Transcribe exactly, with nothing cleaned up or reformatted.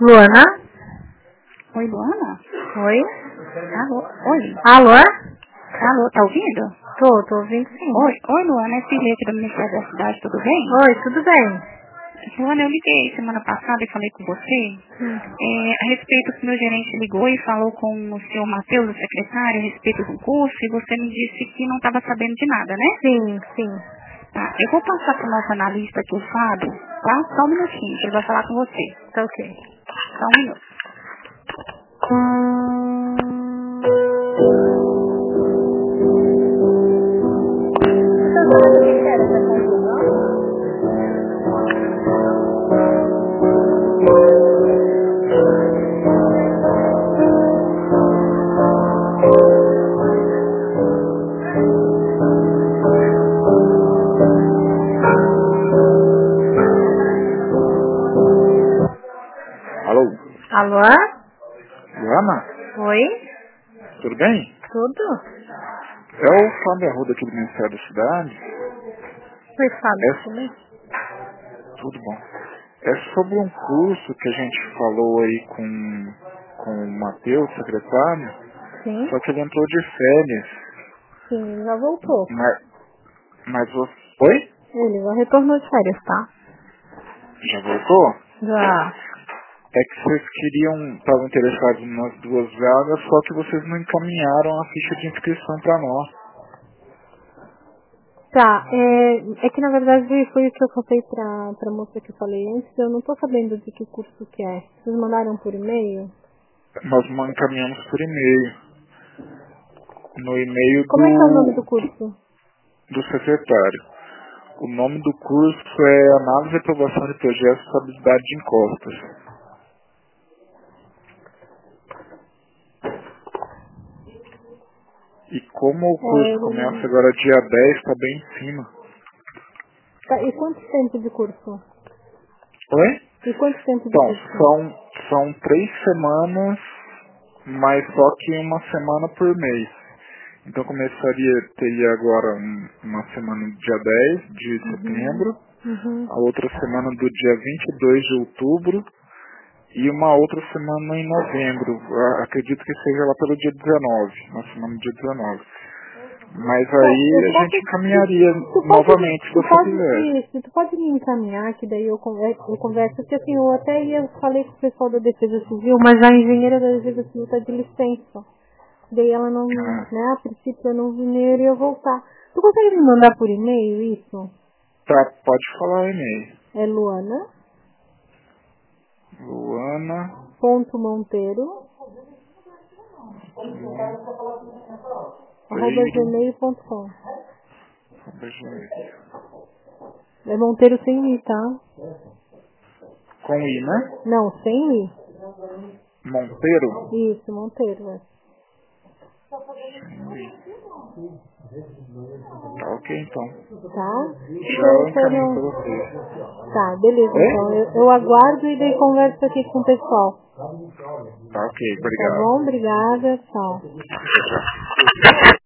Luana? Oi, Luana? Oi? Alô? Oi? Alô? Alô, tá ouvindo? Tô, tô ouvindo sim. Oi, oi Luana, é Silete do Ministério da Cidade, tudo bem? Oi, tudo bem? Luana, eu liguei semana passada e falei com você Hum. é, a respeito que meu gerente ligou e falou com o senhor Matheus, o secretário, a respeito do curso, e você me disse que não estava sabendo de nada, né? Sim, sim. Tá, eu vou passar para o nosso analista aqui, o Fábio, tá? Só um minutinho, que ele vai falar com você. Tá ok. Só um minuto. Alô? Alô? Luana? Oi? Tudo bem? Tudo? É o Fábio Arruda aqui do Ministério da Cidade. Oi, Fábio, É, tudo bem? tudo bom. É sobre um curso que a gente falou aí com, com o Matheus, secretário, Sim, só que ele entrou de férias. sim, já voltou. Mas, mas você... Oi? Ele já retornou de férias, tá? Já voltou? Já. É que vocês queriam, estavam interessados nas duas vagas, só que vocês não encaminharam a ficha de inscrição para nós. Tá, é, é que na verdade foi o que eu falei pra, pra moça que eu falei antes, eu não tô sabendo de que curso que é. Vocês mandaram por e-mail? Nós não encaminhamos por e-mail. No e-mail Como é que é o nome do do, curso? do secretário. O nome do curso é Análise e Aprovação de Projetos de Estabilidade de Encostas. E como o curso começa É, agora dia dez, está bem em cima. tá, e quanto tempo de curso? Oi? E quanto tempo de Então, curso? são, são três semanas, mas só que uma semana por mês. Então começaria, teria agora um- uma semana no dia dez de Uhum. setembro, Uhum. a outra semana do dia vinte e dois de outubro e uma outra semana em novembro. A- Acredito que seja lá pelo dia dezenove, na semana do dia dezenove. Mas Tá, aí eu a gente posso, encaminharia tu pode, novamente se tu você quiser. pode, isso, tu pode me encaminhar, que daí eu converso, eu converso, porque assim, eu até ia, falei com o pessoal da Defesa Civil, mas a engenheira da Defesa Civil tá de licença. Daí ela não, Ah, né, a princípio eu não vi nem eu ia voltar. Tu consegue me mandar por e-mail isso? tá, pode falar e-mail. É luana Luana. ponto monteiro arroba Monteiro. gmail ponto com. Gmail. É Monteiro sem i, tá? Com I, né? Não, sem Monteiro? i. Isso, Monteiro, é. Sem I. Tá ok então. Tá? Já eu Então, se eu encaminho não... pra vocês. Tá, beleza, então. Oi? Eu, eu aguardo e daí converso aqui com o pessoal. Tá ok, Tá obrigado. bom? Obrigada. Tchau. Tchau, tchau.